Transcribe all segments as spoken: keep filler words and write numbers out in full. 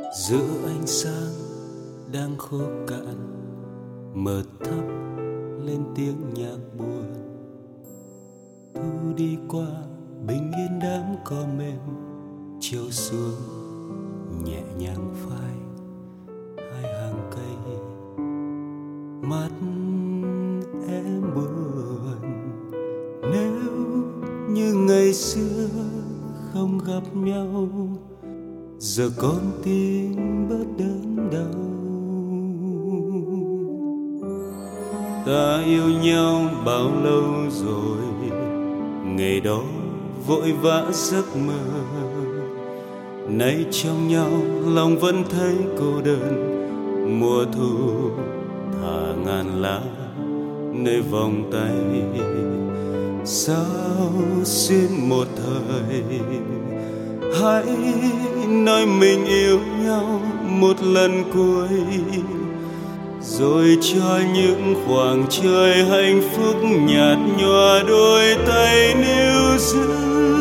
giữa ánh sáng đang khô cạn, mờ thấp lên tiếng nhạc buồn. Thu đi qua bình yên đám cỏ mềm, chiếu xuống nhẹ nhàng phai hai hàng cây. Mắt em buồn nếu như ngày xưa không gặp nhau, giờ con tim bớt đớn đau. Ta yêu nhau bao lâu rồi, ngày đó vội vã giấc mơ. Nay trong nhau lòng vẫn thấy cô đơn. Mùa thu thả ngàn lá nơi vòng tay, sao xuyên một thời. Hãy nói mình yêu nhau một lần cuối, rồi cho những khoảng trời hạnh phúc nhạt nhòa đôi tay níu giữ.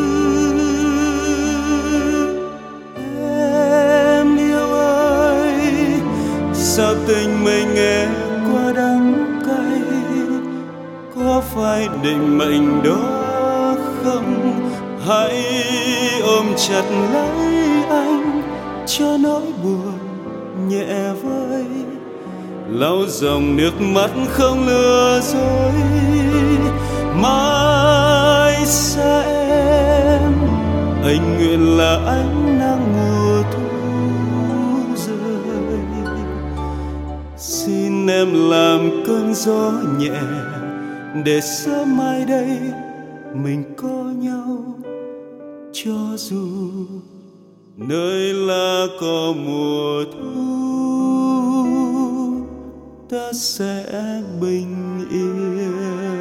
Em yêu ơi, sao tình mình nghe qua đắng cay, có phải định mệnh đó không? Hãy ôm chặt lấy anh cho nỗi buồn nhẹ vơi, lau dòng nước mắt không lừa dối. Mãi xa em, anh nguyện là ánh nắng mùa thu rơi. Xin em làm cơn gió nhẹ, để sớm mai đây mình có nhau. Cho dù nơi lá có mùa thu, ta sẽ bình yên.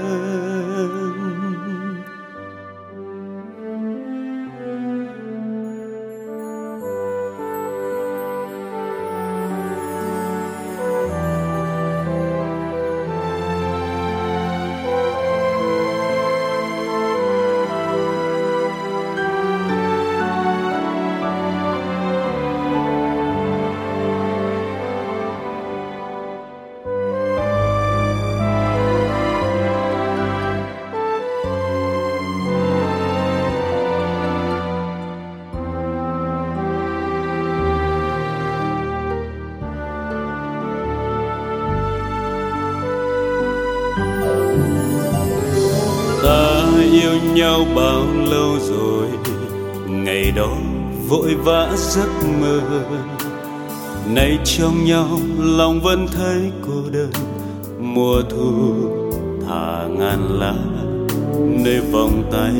Ta yêu nhau bao lâu rồi, ngày đó vội vã giấc mơ. Nay trong nhau lòng vẫn thấy cô đơn. Mùa thu thả ngàn lá nơi vòng tay,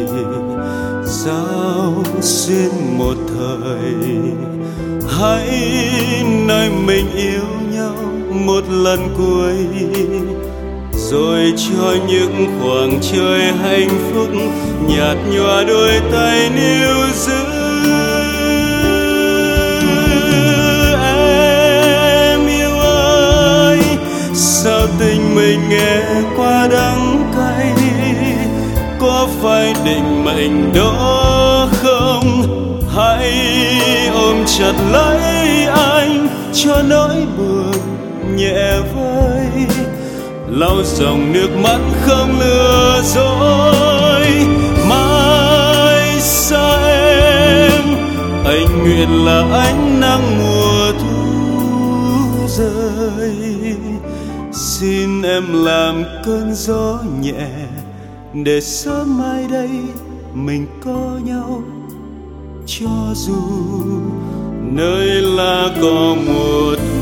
sao xuyên một thời. Hãy nói mình yêu nhau một lần cuối, rồi cho những khoảng trời hạnh phúc nhạt nhòa đôi tay níu giữ. Em yêu ơi, sao tình mình nghe qua đắng cay, có phải định mệnh đó không? Hãy ôm chặt lấy anh cho nỗi buồn nhẹ vơi, lau dòng nước mắt không lừa dối. Mãi xa em, anh nguyện là ánh nắng mùa thu rơi. Xin em làm cơn gió nhẹ, để sớm mai đây mình có nhau. Cho dù nơi lá có mùa thu,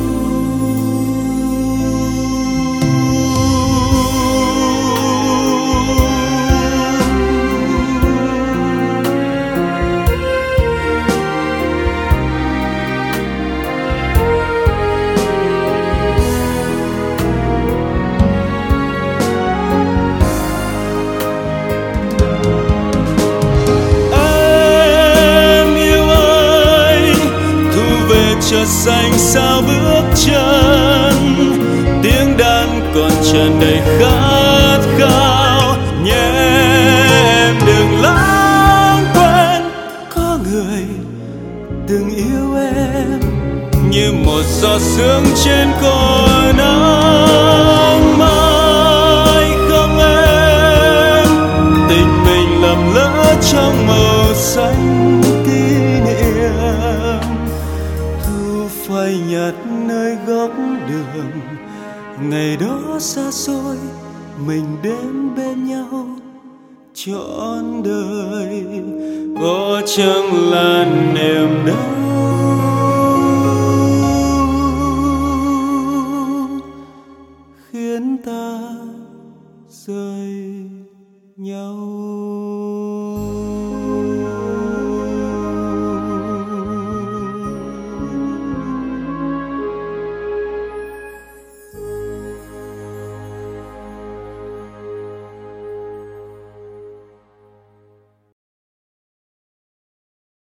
chợt xanh sao bước chân, tiếng đàn còn tràn đầy khát khao. Nhé em đừng lãng quên, có người từng yêu em như một giọt sương trên cỏ nắng. Mai không em, tình mình lầm lỡ trong màu xanh kỷ niệm. Thu phai nhạt nơi góc đường, ngày đó xa xôi mình đến bên nhau trọn đời. Có chăng là niềm